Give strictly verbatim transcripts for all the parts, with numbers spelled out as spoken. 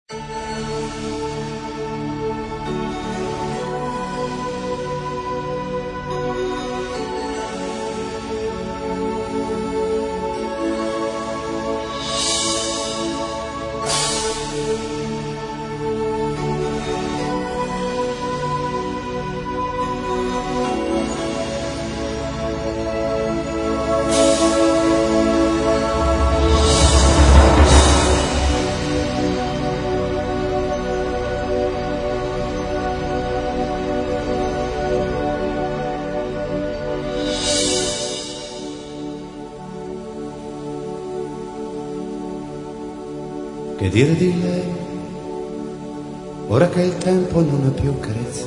Che dire di lei, ora che il tempo non ha più carezza?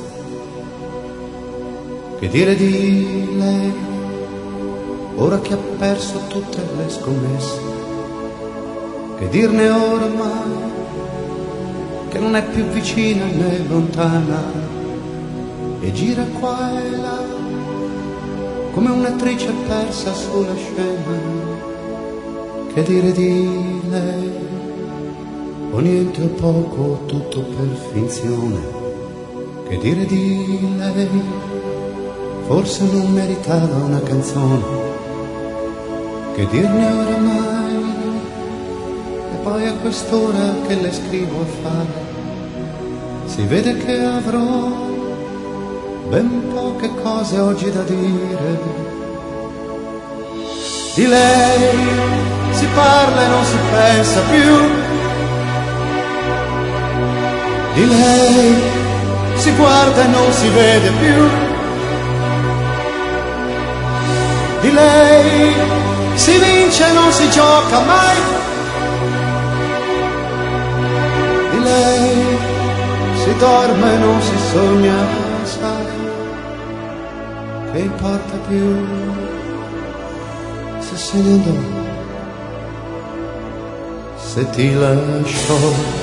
Che dire di lei, ora che ha perso tutte le scommesse? Che dirne oramai, che non è più vicina né lontana, e gira qua e là, come un'attrice persa sulla scena? Che dire di lei, o niente o poco, tutto per finzione? Che dire di lei, forse non meritava una canzone? Che dirne oramai, e poi a quest'ora che le scrivo a fare, si vede che avrò ben poche cose oggi da dire. Di lei si parla e non si pensa più, di lei si guarda e non si vede più, di lei si vince e non si gioca mai, di lei si dorme e non si sogna, sai, che importa più se se ne andò, se ti lasciò.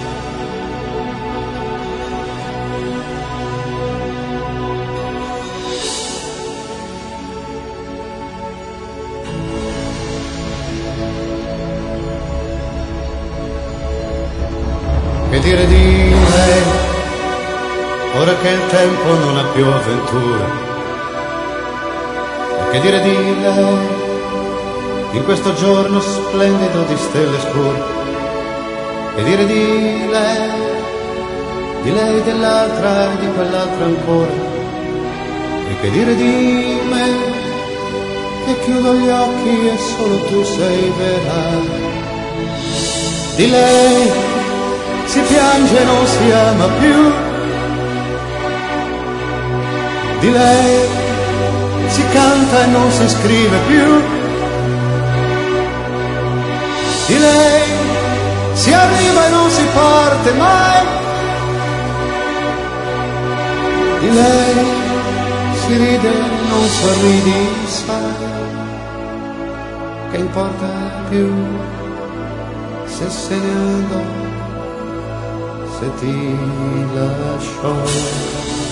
Che dire di lei, ora che il tempo non ha più avventure? E che dire di lei, in questo giorno splendido di stelle scure? Che dire di lei, di lei, dell'altra e di quell'altra ancora? E che dire di me, che chiudo gli occhi e solo tu sei vera? Di lei si piange e non si ama più, di lei si canta e non si scrive più, di lei si arriva e non si parte mai, di lei si ride e non sorridi, sai, che importa più se se ne andò, se ti lasciò.